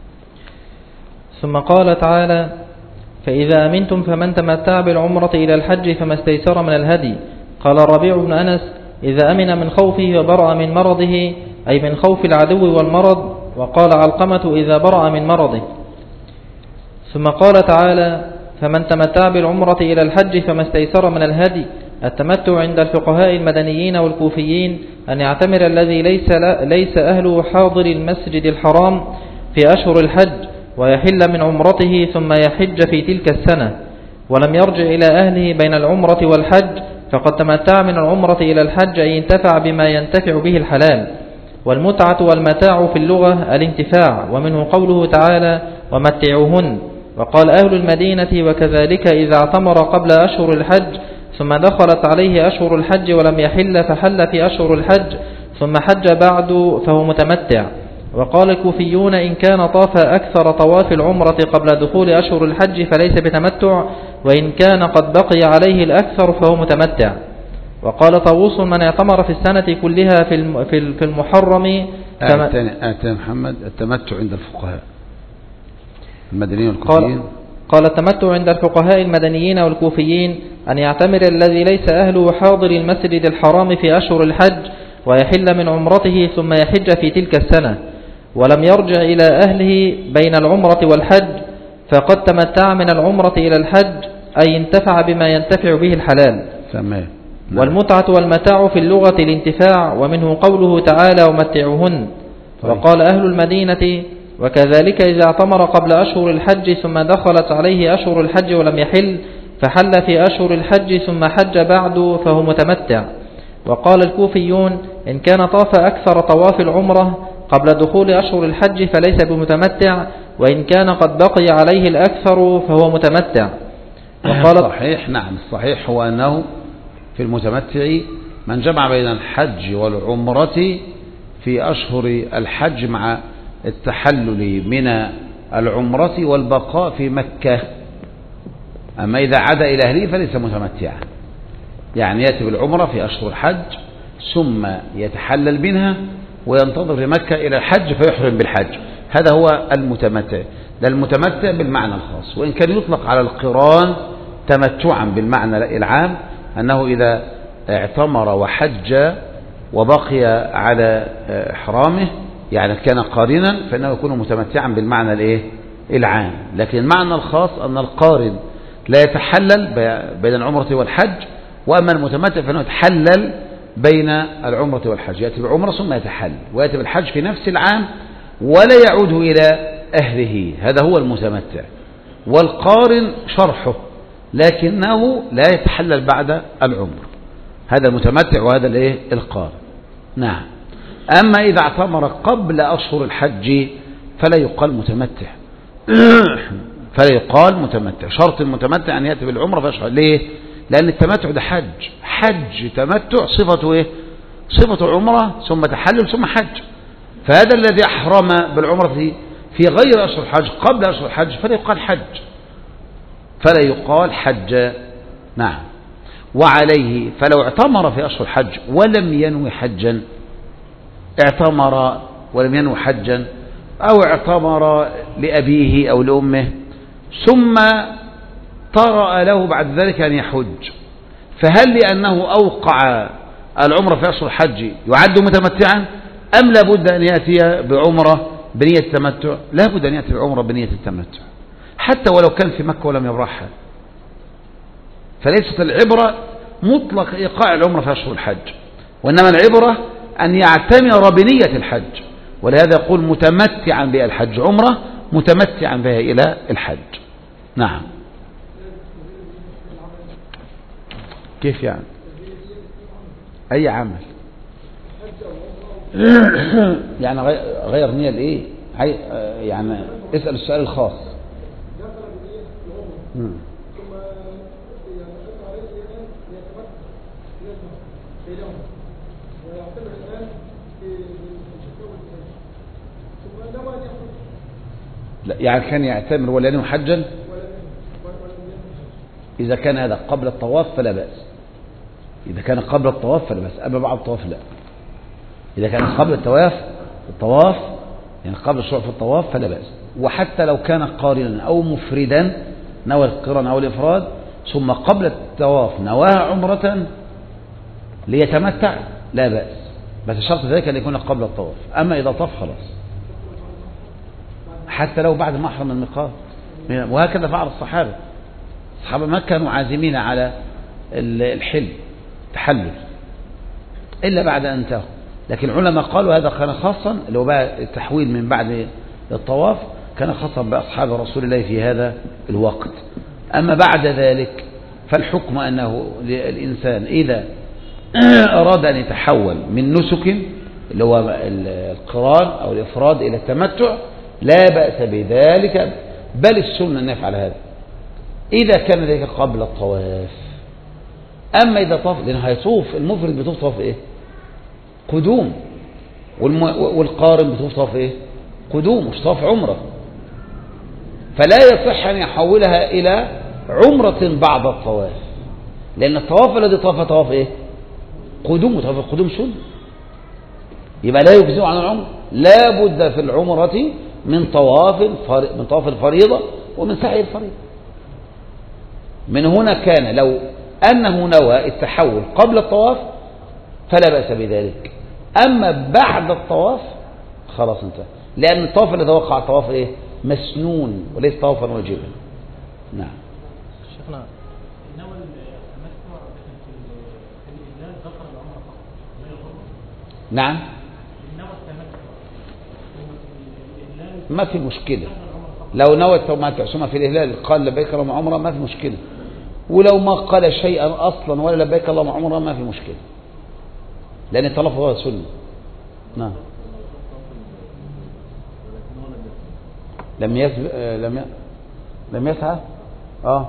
[SPEAKER 2] ثم قال تعالى: فإذا أمنتم فمن تمتع بالعمرة إلى الحج فما استيسر من الهدي. قال الربيع بن أنس: إذا أمن من خوفه وبرأ من مرضه، أي من خوف العدو والمرض. وقال علقمة: إذا برأ من مرضه. ثم قال تعالى: فمن تمتع بالعمرة إلى الحج فما استيسر من الهدي. التمتع عند الفقهاء المدنيين والكوفيين أن يعتمر الذي ليس, ليس أهله حاضر المسجد الحرام في أشهر الحج ويحل من عمرته ثم يحج في تلك السنة، ولم يرجع إلى أهله بين العمرة والحج، فقد تمتع من العمرة إلى الحج أي انتفع بما ينتفع به الحلال. والمتعة والمتاع في اللغة الانتفاع، ومنه قوله تعالى: ومتعوهن. وقال أهل المدينة: وكذلك إذا اعتمر قبل أشهر الحج ثم دخلت عليه أشهر الحج ولم يحل فحل في أشهر الحج ثم حج بعد فهو متمتع. وقال الكوفيون: إن كان طاف أكثر طواف العمرة قبل دخول أشهر الحج فليس بتمتع، وإن كان قد بقي عليه الأكثر فهو متمتع. وقال طاووس: من اعتمر في السنة كلها في المحرم.
[SPEAKER 1] آتي محمد: التمتع عند الفقهاء المدنيين والكوفيين.
[SPEAKER 2] قال التمتع عند الفقهاء المدنيين والكوفيين أن يعتمر الذي ليس أهله حاضر المسجد الحرام في أشهر الحج ويحل من عمرته ثم يحج في تلك السنة، ولم يرجع إلى أهله بين العمرة والحج، فقد تمتع من العمرة إلى الحج أي انتفع بما ينتفع به الحلال.
[SPEAKER 1] تمام.
[SPEAKER 2] والمتعة والمتاع في اللغة الانتفاع، ومنه قوله تعالى: ومتعوهن. وقال أهل المدينة: وكذلك إذا اعتمر قبل أشهر الحج ثم دخلت عليه أشهر الحج ولم يحل فحل في أشهر الحج ثم حج بعد فهو متمتع. وقال الكوفيون: إن كان طاف أكثر طواف العمرة قبل دخول أشهر الحج فليس بمتمتع، وإن كان قد بقي عليه الأكثر فهو متمتع.
[SPEAKER 1] وقال صحيح. نعم، الصحيح هو أنه في المتمتع من جمع بين الحج والعمرة في أشهر الحج مع التحلل من العمرة والبقاء في مكة. أما إذا عاد إلى أهله فليس متمتعا، يعني يأتي بالعمرة في أشهر الحج ثم يتحلل منها وينتظر في مكة إلى الحج فيحرم بالحج، هذا هو المتمتع. ده المتمتع بالمعنى الخاص، وإن كان يطلق على القران تمتعا بالمعنى العام، أنه إذا اعتمر وحج وبقي على إحرامه يعني كان قارنا فإنه يكون متمتعا بالمعنى الإيه؟ العام. لكن المعنى الخاص أن القارن لا يتحلل بين العمرة والحج، وأما المتمتع فإنه يتحلل بين العمرة والحج، يأتي بعمرة ثم يتحلل ويأتي بالحج في نفس العام ولا يعود إلى أهله، هذا هو المتمتع. والقارن شرحه لكنه لا يتحلل بعد العمر، هذا المتمتع وهذا الإيه؟ القارن. نعم. أما إذا اعتمر قبل أشهر الحج فلا يقال متمتع فلا يقال متمتع. شرط المتمتع أن يأتي بالعمرة في أشهر. ليه؟ لأن التمتع ده حج حج تمتع صفته إيه؟ صفة عمرة ثم تحلل ثم حج. فهذا الذي أحرم بالعمرة في غير أشهر الحج قبل أشهر الحج فلا يقال حج، فلا يقال حج. نعم. وعليه فلو اعتمر في أشهر الحج ولم ينوي حجا، اعتمر ولم ينوي حجا أو اعتمر لأبيه أو لأمه ثم طرأ له بعد ذلك أن يحج، فهل لأنه أوقع العمرة في أشهر الحج يعد متمتعا أم لابد أن يأتي بعمرة بنية التمتع؟ لابد أن يأتي بعمرة بنية التمتع حتى ولو كان في مكة ولم يبرحها. فليست العبرة مطلق إيقاع العمرة في أشهر الحج، وإنما العبرة أن يعتمر بنية الحج، ولهذا يقول متمتعا بالحج عمرة متمتعا بها إلى الحج. نعم. كيف يعني؟ أي عمل يعني غير نية الإيه؟ يعني اسأل السؤال الخاص. لا يعني كان يعتمر ولا ينوي حجا؟ إذا كان هذا قبل الطواف فلا بأس، إذا كان قبل الطواف فلا بأس، أما بعد الطواف لا. إذا كان قبل الطواف الطواف يعني قبل الشروع في الطواف فلا بأس. وحتى لو كان قارنا أو مفردا نوى القران أو الإفراد ثم قبل الطواف نواها عمرة ليتمتع لا بأس، بس شرط ذلك أن يكون قبل الطواف. أما إذا طاف خلاص، حتى لو بعد ما أحرم الميقات. وهكذا فعل الصحابة. الصحابة ما كانوا عازمين على الحل تحلل إلا بعد أن انتهوا، لكن العلماء قالوا هذا كان خاصا، اللي هو بقى التحويل من بعد الطواف كان خاصا بأصحاب رسول الله في هذا الوقت. أما بعد ذلك فالحكم أنه الإنسان إذا أراد أن يتحول من نسك اللي هو القران أو الإفراد إلى التمتع لا بأس بذلك، بل السنة أن يفعل هذا إذا كان ذلك قبل الطواف. أما إذا طاف، لأنه هيطوف المفرد بيطوف طواف إيه؟ قدوم، والقارن بيطوف طواف إيه؟ قدوم، مش طواف عمرة، فلا يصح أن يحولها إلى عمرة بعد الطواف، لأن الطواف الذي طاف طواف إيه؟ قدوم، وطواف القدوم سنة، يبقى لا يجزئ عن العمرة. لا بد في العمرة من طواف من طواف الفريضة ومن سعي الفريضة. من هنا كان لو أنه نوى التحول قبل الطواف فلا بأس بذلك، أما بعد الطواف خلاص انتهى، لأن الطواف الذي وقع طواف إيه؟ مسنون وليس طوافا واجبا. نعم.
[SPEAKER 2] شيخنا
[SPEAKER 3] نوى التمتع في الإهلال ذكر العمرة فقط لا يضر.
[SPEAKER 1] نعم.
[SPEAKER 3] نوى التمتع
[SPEAKER 1] ما في مشكلة، لو نوى التمتع ثم في الإهلال قال لبيك اللهم عمرة ما في مشكلة، ولو ما قال شيئا أصلا ولا لبيك اللهم عمرة ما في مشكلة، لأن التلفظ هو سنة. نعم. لم يسب... لم ي... لم يسعى اه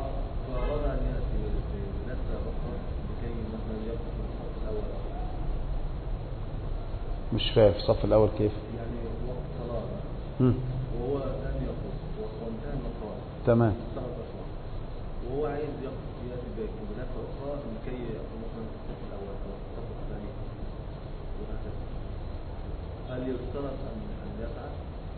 [SPEAKER 1] مش فاهم في الصف الأول كيف
[SPEAKER 4] يعني وقت صلاة
[SPEAKER 1] مم.
[SPEAKER 4] وهو لم يقف وانتهى المقام
[SPEAKER 1] تمام،
[SPEAKER 4] وهو عايز يقف في هذه البيت بنفسه أخرى لكي يقف مثلا في الصف الأول أو الصف الثاني وهكذا. هل يفترض أن أن يسعى؟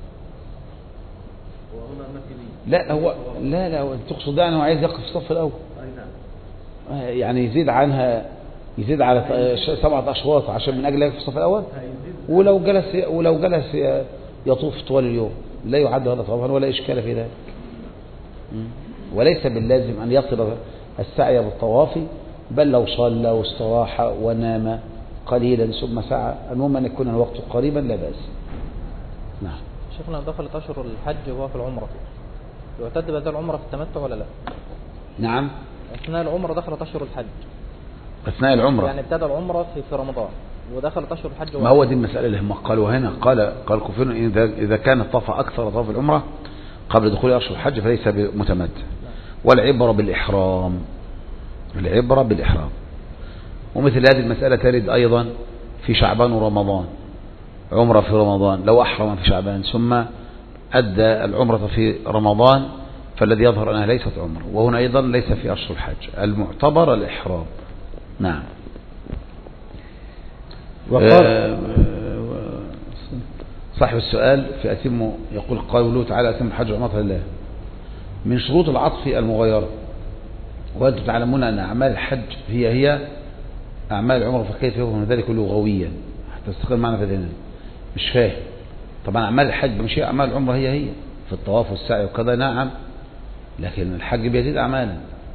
[SPEAKER 4] وهنا ما في لي.
[SPEAKER 1] لا هو لا لا تقصد أنه عايز يقف في الصف الأول،
[SPEAKER 4] أي نعم،
[SPEAKER 1] يعني يزيد عنها، يزيد على سبعة أشواط عشان من أجل يقف في الصف الأول، ولو جلس ولو جلس يطوف طوال اليوم لا يعد هذا طوافا ولا إشكال في ذلك. وليس باللازم أن يصل السعي بالطواف، بل لو صلى واستراح ونام قليلا ثم سعى، المهم أن يكون الوقت قريبا لا بأس. نعم.
[SPEAKER 2] شيخنا دخلت أشهر الحج وهو في العمرة، يعتد بهذه العمرة في التمتع ولا لا؟
[SPEAKER 1] نعم.
[SPEAKER 2] أثناء العمرة دخلت أشهر الحج،
[SPEAKER 1] أثناء العمرة
[SPEAKER 2] يعني ابتدى العمرة في في رمضان ودخلت أشهر الحج.
[SPEAKER 1] ما هو دي المسألة اللي هم قالوا هنا، قال قال كفر إذا إذا كان طاف أكثر طواف العمرة قبل دخول أشهر الحج فليس متمتع، والعبرة بالإحرام، العبرة بالإحرام. ومثل هذه المسألة ترد أيضا في شعبان ورمضان، عمرة في رمضان لو أحرم في شعبان ثم أدى العمرة في رمضان فالذي يظهر أنها ليست عمرة، وهنا أيضا ليس في أشهر الحج، المعتبر الإحرام. نعم. وقال صاحب السؤال في أتم يقول قوله تعالى أتم الحج والعمرة لله، من شروط العطف المغايرة، وأنتم تعلمون أن أعمال الحج هي هي أعمال العمرة، فكيف يفهم ذلك لغويا حتى تستقر معنا في ذهننا؟ مش فاهم. طبعا أعمال الحج مش هي أعمال العمرة هي هي في الطواف والسعي وكذا، نعم، لكن الحج بيزيد أعمالا،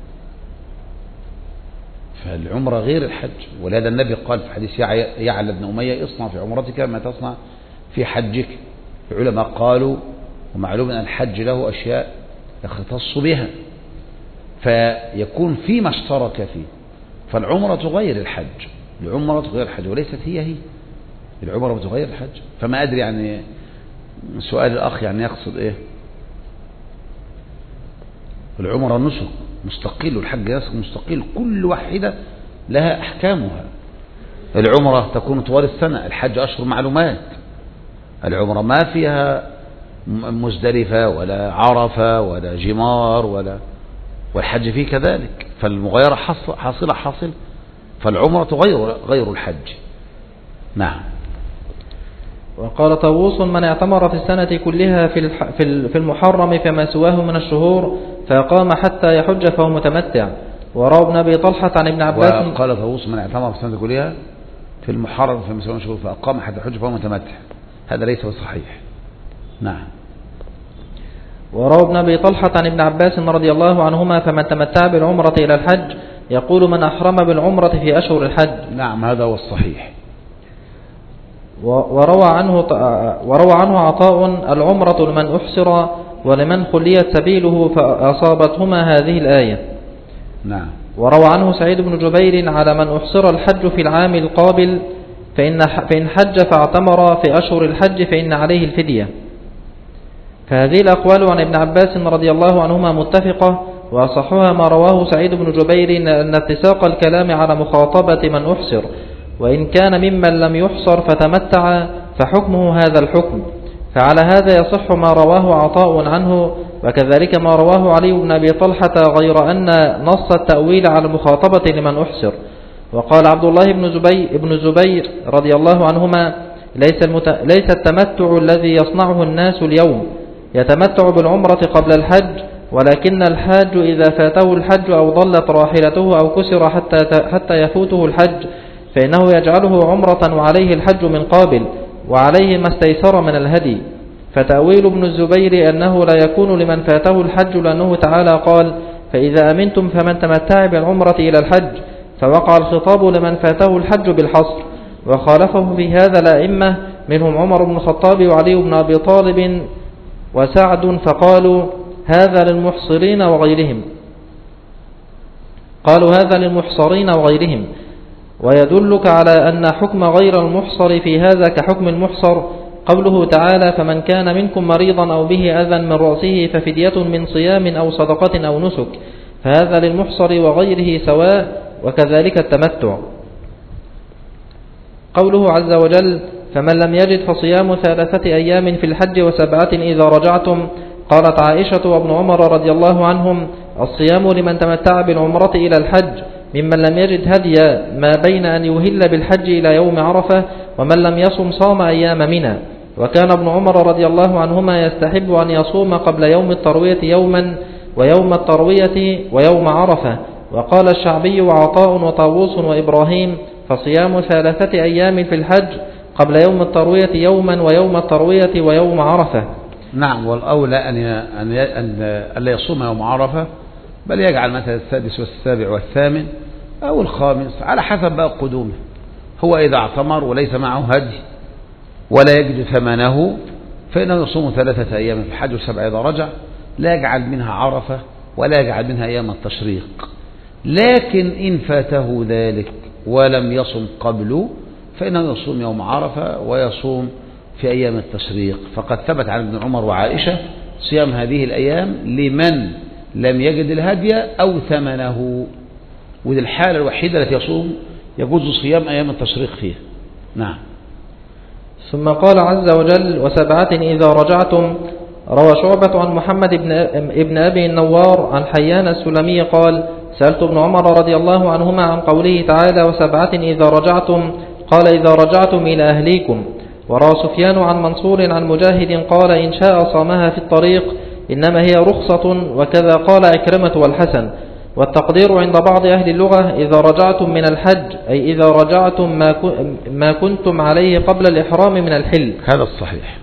[SPEAKER 1] فالعمرة غير الحج. ولهذا النبي قال في حديث يعلى بن أمية اصنع في عمرتك ما تصنع في حجك. العلماء قالوا ومعلوم أن الحج له أشياء يختص بها فيكون فيما اشترك فيه، فالعمرة غير الحج، العمرة غير الحج وليست هي هي العمرة بتغير الحج. فما أدري يعني سؤال الأخ يعني يقصد إيه؟ العمرة نسك مستقل والحج نسك مستقل، كل واحدة لها أحكامها. العمرة تكون طوال السنة، الحج أشهر معلومات. العمرة ما فيها مزدلفة ولا عرفة ولا جمار ولا والحج فيه كذلك، فالمغايرة حاصلة حاصل، فالعمرة غير غير الحج. نعم.
[SPEAKER 2] وقال طاووس: من اعتمر في السنة كلها في في المحرم فما سواه من الشهور فأقام حتى يحج فهو متمتع. وروى ابن أبي طلحة عن ابن عباس.
[SPEAKER 1] وقال طاووس: من اعتمر في السنة كلها في المحرم فما سواه من الشهور فأقام حتى يحج فهو متمتع. هذا ليس بصحيح. نعم.
[SPEAKER 2] وروى ابن أبي طلحة عن ابن عباس رضي الله عنهما: فمن تمتع بالعمرة إلى الحج يقول من أحرم بالعمرة في أشهر الحج.
[SPEAKER 1] نعم، هذا هو الصحيح.
[SPEAKER 2] وروى عنه وروى عنه عطاء: العمرة لمن أحسر ولمن خليت سبيله فأصابتهما هذه الآية.
[SPEAKER 1] نعم.
[SPEAKER 2] وروى عنه سعيد بن جبير: على من أحسر الحج في العام القابل فإن فإن حج فاعتمر في أشهر الحج فإن عليه الفدية. فهذه الأقوال عن ابن عباس رضي الله عنهما متفقة، وأصحها ما رواه سعيد بن جبير أن اتساق الكلام على مخاطبة من أحسر، وإن كان ممن لم يحصر فتمتع فحكمه هذا الحكم. فعلى هذا يصح ما رواه عطاء عنه، وكذلك ما رواه علي بن أبي طلحة، غير أن نص التأويل على المخاطبة لمن أحسر. وقال عبد الله بن زبير, بن زبير رضي الله عنهما: ليس, المت... ليس التمتع الذي يصنعه الناس اليوم، يتمتع بالعمرة قبل الحج، ولكن الحاج إذا فاته الحج أو ضلت راحلته أو كسر حتى, حتى يفوته الحج فإنه يجعله عمرة وعليه الحج من قابل، وعليه ما استيسر من الهدي. فتأويل ابن الزبير أنه لا يكون لمن فاته الحج، لأنه تعالى قال: فإذا أمنتم فمن تمتع بالعمرة إلى الحج، فوقع الخطاب لمن فاته الحج بالحصر. وخالفه في هذا الأئمة، منهم عمر بن الخطاب وعلي بن أبي طالب وسعد، فقالوا هذا للمحصرين وغيرهم قالوا هذا للمحصرين وغيرهم. ويدلك على أن حكم غير المحصر في هذا كحكم المحصر قوله تعالى: فمن كان منكم مريضا أو به أذى من رأسه ففدية من صيام أو صدقة أو نسك، فهذا للمحصر وغيره سواء، وكذلك التمتع. قوله عز وجل: فمن لم يجد فصيام ثلاثة أيام في الحج وسبعة إذا رجعتم. قالت عائشة وابن عمر رضي الله عنهم: الصيام لمن تمتع بالعمرة إلى الحج، ممن لم يجد هديا ما بين أن يهل بالحج إلى يوم عرفة، ومن لم يصم صام أيام منى. وكان ابن عمر رضي الله عنهما يستحب أن يصوم قبل يوم التروية يوما، ويوم التروية ويوم عرفة. وقال الشعبي وعطاء وطاووس وإبراهيم: فصيام ثلاثة أيام في الحج قبل يوم التروية يوما، ويوم التروية ويوم عرفة.
[SPEAKER 1] نعم، والأولى أن أن لا يصوم يوم عرفة، بل يجعل مثلا السادس والسابع والثامن أو الخامس على حسب بقى قدومه. هو إذا اعتمر وليس معه هدي ولا يجد ثمنه فإنه يصوم ثلاثة أيام في الحج وسبع إذا رجع، لا يجعل منها عرفة ولا يجعل منها أيام التشريق. لكن إن فاته ذلك ولم يصم قبله فإنه يصوم يوم عرفة ويصوم في أيام التشريق. فقد ثبت عن ابن عمر وعائشة صيام هذه الأيام لمن لم يجد الهدي أو ثمنه، وذي الحالة الوحيدة التي يصوم يجوز صيام أيام التشريق فيها. نعم.
[SPEAKER 2] ثم قال عز وجل: وسبعة إذا رجعتم. روى شعبة عن محمد بن ابن أبي النوار عن حيان السلمي قال: سألت ابن عمر رضي الله عنهما عن قوله تعالى: وسبعة إذا رجعتم، قال: إذا رجعتم إلى أهليكم. وروى سفيان عن منصور عن مجاهد قال: إن شاء صامها في الطريق، إنما هي رخصة. وكذا قال عكرمة والحسن. والتقدير عند بعض أهل اللغة: إذا رجعتم من الحج، أي إذا رجعتم ما كنتم عليه قبل الإحرام من الحل.
[SPEAKER 1] هذا الصحيح،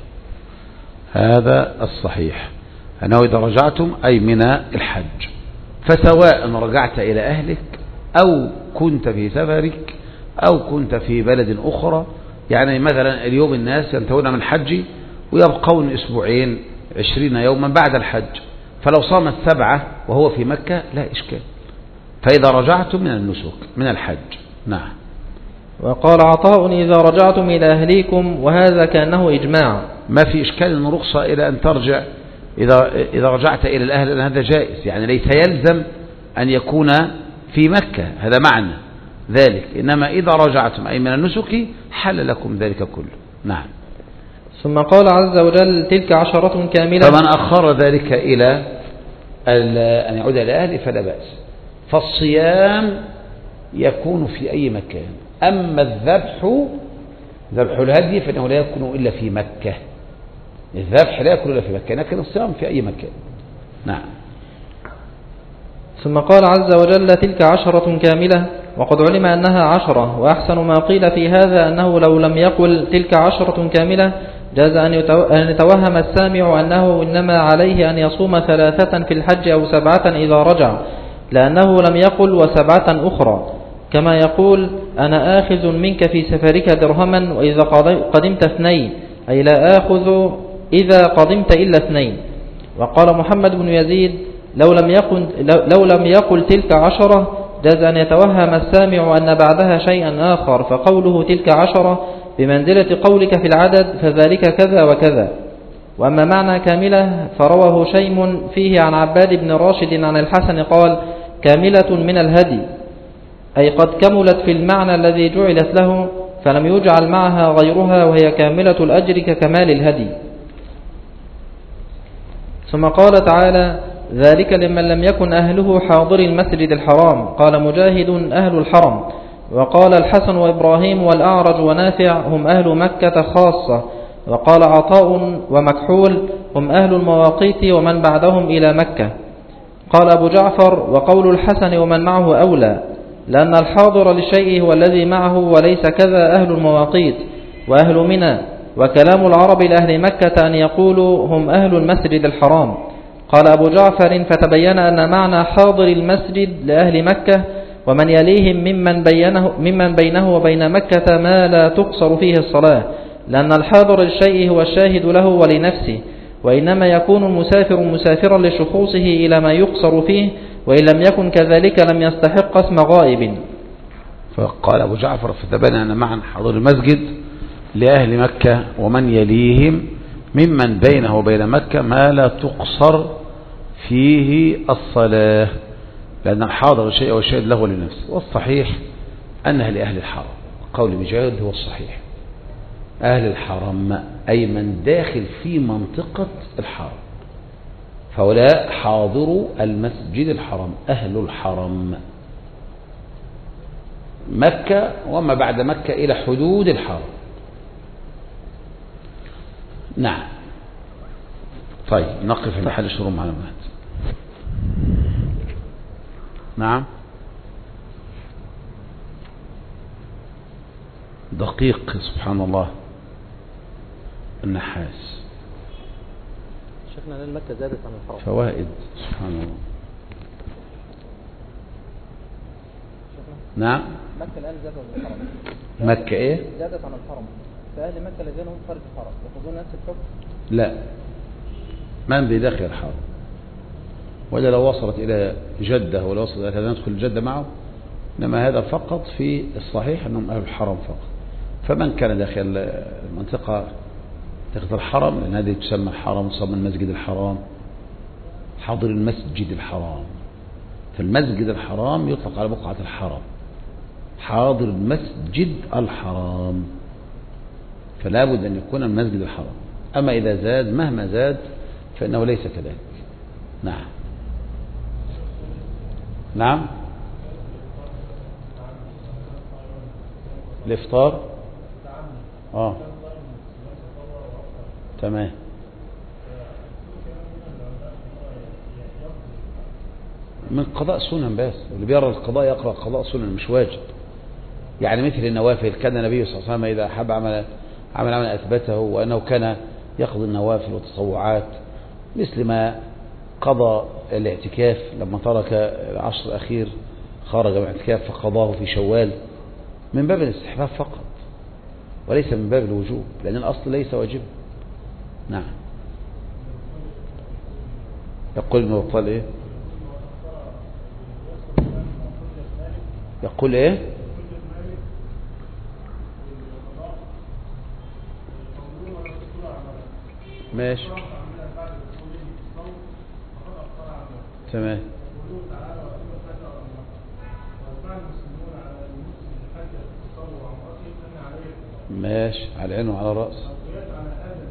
[SPEAKER 1] هذا الصحيح أنه إذا رجعتم أي من الحج، فسواء رجعت إلى أهلك أو كنت في سفرك أو كنت في بلد أخرى. يعني مثلا اليوم الناس ينتهون من حج ويبقون أسبوعين عشرين يوما بعد الحج، فلو صام السبعة وهو في مكة لا إشكال، فإذا رجعتم من النسك من الحج. نعم.
[SPEAKER 2] وقال عطاء: إذا رجعتم إلى أهليكم، وهذا كأنه إجماع.
[SPEAKER 1] ما في إشكال أن رخصة إلى أن ترجع إذا, إذا رجعت إلى الأهل، أن هذا جائز، يعني ليس يلزم أن يكون في مكة، هذا معنى ذلك. إنما إذا رجعتم أي من النسك حل لكم ذلك كله. نعم.
[SPEAKER 2] ثم قال عز وجل تلك عشرة كاملة.
[SPEAKER 1] فمن أخر ذلك إلى أن يعود إلى أهله فلا بأس. فالصيام يكون في أي مكان. أما الذبح ذبح الهدي فإنه لا يكون إلا في مكة. الذبح لا يكون إلا في مكة، لكن الصيام في أي مكان. نعم.
[SPEAKER 2] ثم قال عز وجل تلك عشرة كاملة، وقد علم أنها عشرة. وأحسن ما قيل في هذا أنه لو لم يقل تلك عشرة كاملة جاز أن يتوهم السامع أنه إنما عليه أن يصوم ثلاثة في الحج أو سبعة إذا رجع، لأنه لم يقل وسبعة أخرى، كما يقول أنا آخذ منك في سفرك درهما وإذا قدمت اثنين، أي لا آخذ إذا قدمت إلا اثنين. وقال محمد بن يزيد لو لم يقل, لو لم يقل تلك عشرة جاز أن يتوهم السامع أن بعدها شيئا آخر، فقوله تلك عشرة بمنزلة قولك في العدد فذلك كذا وكذا. وأما معنى كاملة فرواه شيم فيه عن عباد بن راشد عن الحسن قال كاملة من الهدي، أي قد كملت في المعنى الذي جعلت له، فلم يجعل معها غيرها، وهي كاملة الأجر ككمال الهدي. ثم قال تعالى ذلك لمن لم يكن أهله حاضر المسجد الحرام. قال مجاهد أهل الحرم، وقال الحسن وإبراهيم والأعرج ونافع هم أهل مكة خاصة، وقال عطاء ومكحول هم أهل المواقيت ومن بعدهم إلى مكة. قال أبو جعفر وقول الحسن ومن معه أولى، لأن الحاضر للشيء هو الذي معه، وليس كذا أهل المواقيت وأهل منى. وكلام العرب لأهل مكة أن يقولوا هم أهل المسجد الحرام. قال أبو جعفر فتبين أن معنى حاضر المسجد لأهل مكة ومن يليهم ممن, بينه ممن بينه وبين مكة ما لا تقصر فيه الصلاة، لأن الحاضر للشيء هو الشاهد له ولنفسه، وإنما يكون المسافر مسافرا لشخوصه إلى ما يقصر فيه، وإن لم يكن كذلك لم يستحق اسم غائب.
[SPEAKER 1] فقال أبو جعفر فتبين أن معنى حاضر المسجد لأهل مكة ومن يليهم ممن بينه وبين مكة ما لا تقصر فيه الصلاة، لأن الحاضر الشيء والشاهد له لنفسه. والصحيح أنها لأهل الحرم. قول مجاهد هو الصحيح، أهل الحرم أي من داخل في منطقة الحرم، فهؤلاء حاضروا المسجد الحرام، أهل الحرم مكة وما بعد مكة إلى حدود الحرم. نعم. طيب نقف في محل شروع معلومات. نعم. دقيق سبحان الله النحاس.
[SPEAKER 2] شيخنا لأن مكة زادت عن الحرم.
[SPEAKER 1] فوائد سبحان الله. نعم.
[SPEAKER 2] مكة الآن زادت عن الحرم.
[SPEAKER 1] مكة إيه؟
[SPEAKER 2] زادت عن الحرم. فأهل مكة الذين هم خارج الحرم يأخذون نفس الحكم؟
[SPEAKER 1] لا، من بداخل الحرم، ولا لو وصلت إلى جدة ولا وصلت إلى كذا ندخل الجدة معه، إنما هذا فقط في الصحيح أنهم أهل الحرم فقط. فمن كان داخل المنطقة منطقة الحرم، لأن هذه تسمى الحرم وتسمى المسجد الحرام، حاضر المسجد الحرام. فالمسجد الحرام يطلق على بقعة الحرم، حاضر المسجد الحرام، فلا بد أن يكون المسجد الحرام. أما إذا زاد مهما زاد فإنه ليس كذلك. نعم. نعم. الإفطار آه تمام. من قضاء سنن، بس اللي بيرى القضاء يقرأ قضاء سنن مش واجب. يعني مثل النوافل، كان النبي صلى الله عليه وسلم إذا حب عمل عمل عمل أثبته، وأنه كان يقضي النوافل والتطوعات، مثل ما قضى الاعتكاف لما ترك العشر الأخير خرج من الاعتكاف فقضاه في شوال، من باب الاستحباب فقط وليس من باب الوجوب، لأن الأصل ليس واجب. نعم. يقول ابن بطال إيه؟ يقول إيه؟ ماشي تمام. ماشي على العين وعلى الرأس.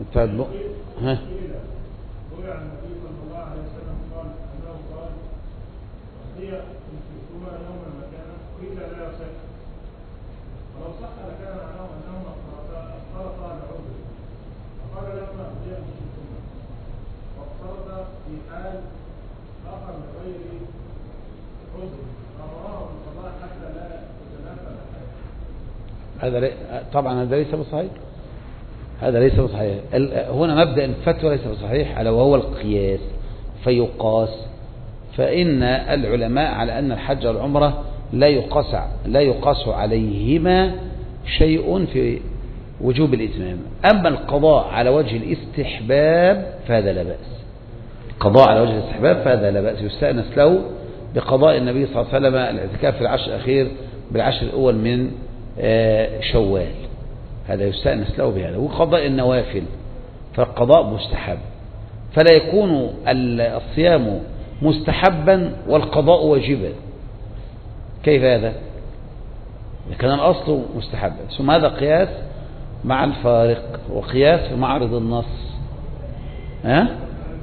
[SPEAKER 1] طيب ها
[SPEAKER 3] روي عن النبي صلى الله عليه وسلم قال انه قال هي تمسكوها يوما مكانا قيل لا يصح ولو صح لكان معناه انهما افترقا لعذر فقال لما هي تمسكوها وافترض في حال اخر لغير عذر فامراه بالقضاء حتى لا تتنافى الحياه.
[SPEAKER 1] هذا طبعا هذا ليس بصحيح، هذا ليس بصحيح. هنا مبدأ الفتوى ليس بصحيح ألا وهو القياس، فيقاس. فإن العلماء على أن الحج والعمرة لا يقاس لا يقاس عليهما شيء في وجوب الإتمام. أما القضاء على وجه الاستحباب فهذا لا بأس. القضاء على وجه الاستحباب فهذا لا بأس، يستأنس له بقضاء النبي صلى الله عليه وسلم الاعتكاف في العشر الأخير بالعشر الأول من شوال، هذا يستأنس له بهذا. وقضاء النوافل فالقضاء مستحب، فلا يكون الصيام مستحبا والقضاء واجبا. كيف هذا؟ كان الأصل مستحبا، ثم هذا قياس مع الفارق وقياس في معرض النص. ها؟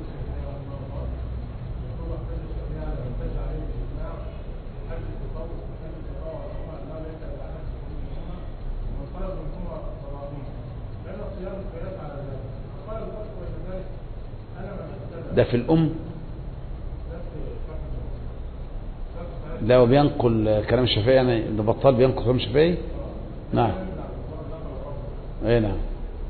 [SPEAKER 1] ده في الأم. لا وبينقل كلام الشافعي، يعني ده بطال بينقل كلام الشافعي. نعم اي نعم.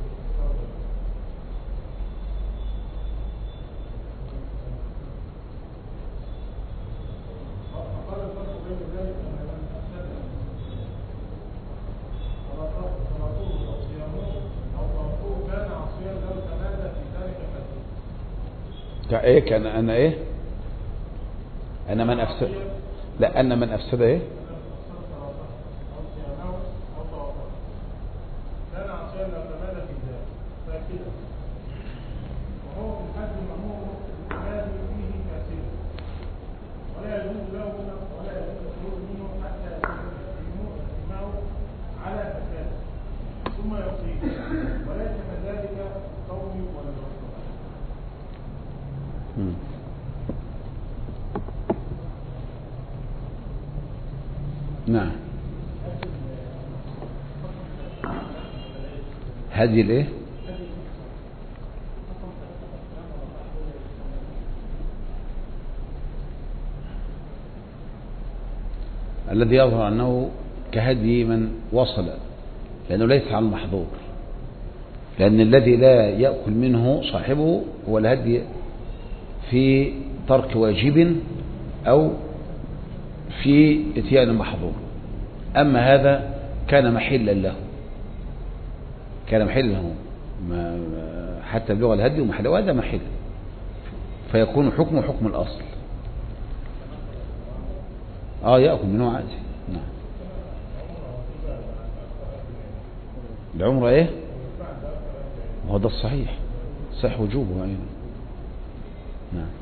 [SPEAKER 1] ايه كان انا ايه انا من افسد لا انا من افسد ايه نعم. هذه الايه الذي يظهر أنه كهدي من وصل، لأنه ليس على المحظور، لأن الذي لا يأكل منه صاحبه هو الهدي في ترك واجب أو في اتيان محظور. أما هذا كان محلا له، كان محلا له حتى بلغة الهدي ومحله، وهذا محل، فيكون حكمه حكم الأصل. اه يأكل منه عادي. نعم. العمرة ايه وهذا الصحيح، صح وجوبه. نعم.